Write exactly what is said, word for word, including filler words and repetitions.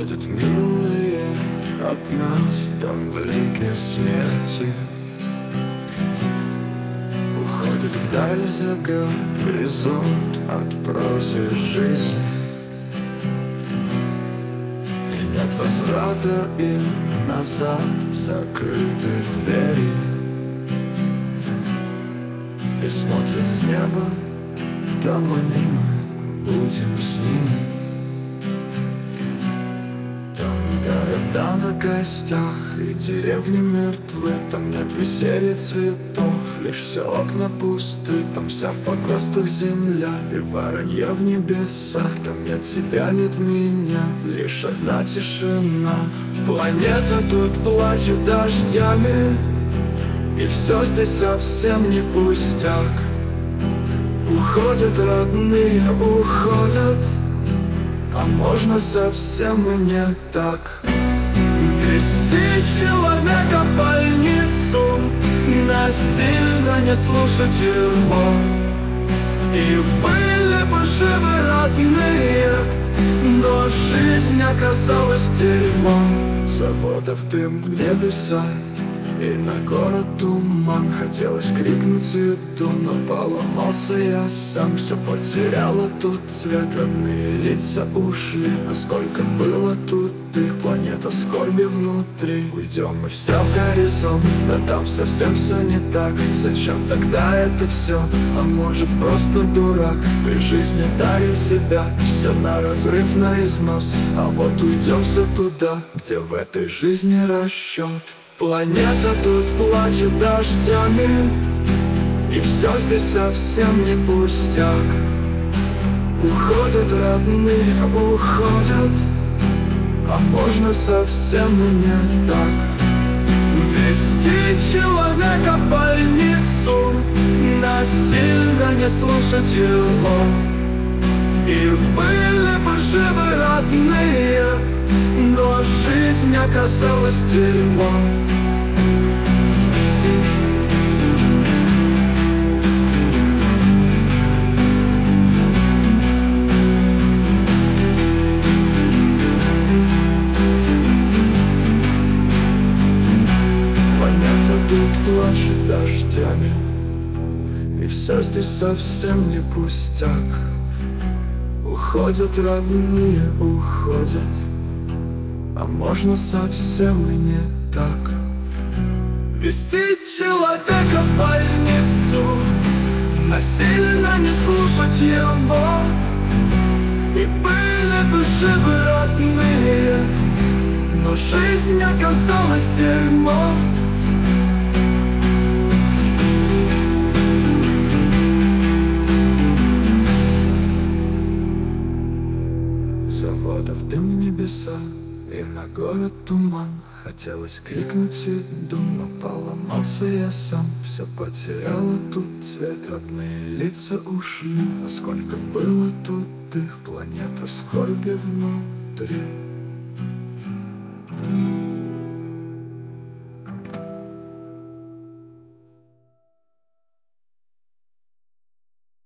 Уходят милые от нас, там блики смерти. Уходит вдаль за горизонт от прозы жизни. И нет возврата им назад, закрыты двери. И смотрят с неба, там они мы будем с ними. Города на костях и деревни мертвы. Там нет веселья цветов, лишь все окна пусты. Там вся в покростах земля и воронье в небесах. Там нет тебя, нет меня, лишь одна тишина. Планета тут плачет дождями, и все здесь совсем не пустяк. Уходят родные, уходят, а можно совсем и не так. Вести человека в больницу, насильно не слушать его. И были бы живы родные, но жизнь оказалась дерьмом. Заводов дым, небеса и на город туман. Хотелось крикнуть иду, но поломался я сам. Все потеряло тут цвет, родные лица ушли. А сколько было тут их, планета скорби внутри. Уйдем мы все в горизонт, да там совсем все не так. Зачем тогда это все? А может просто дурак? При жизни дарим себя, все на разрыв, на износ. А вот уйдем все туда, где в этой жизни расчет. Планета тут плачет дождями, и все здесь совсем не пустяк. Уходят родные, уходят, а можно совсем и не так. Вести человека в больницу, насильно не слушать его. И были бы живы родные, но жизнь оказалась дерьмом. Планета тут плачет дождями, и все здесь совсем не пустяк. Уходят родные, уходят, а можно совсем и не так. Вести человека в больницу, насильно не слушать его. И были бы живы родные, но жизнь оказалась дерьмом. Заводов дым, небеса и на город туман. Хотелось крикнуть иду, но поломался я сам. Все потеряло тут цвет, родные лица ушли. А сколько было тут их, планета скорби внутри.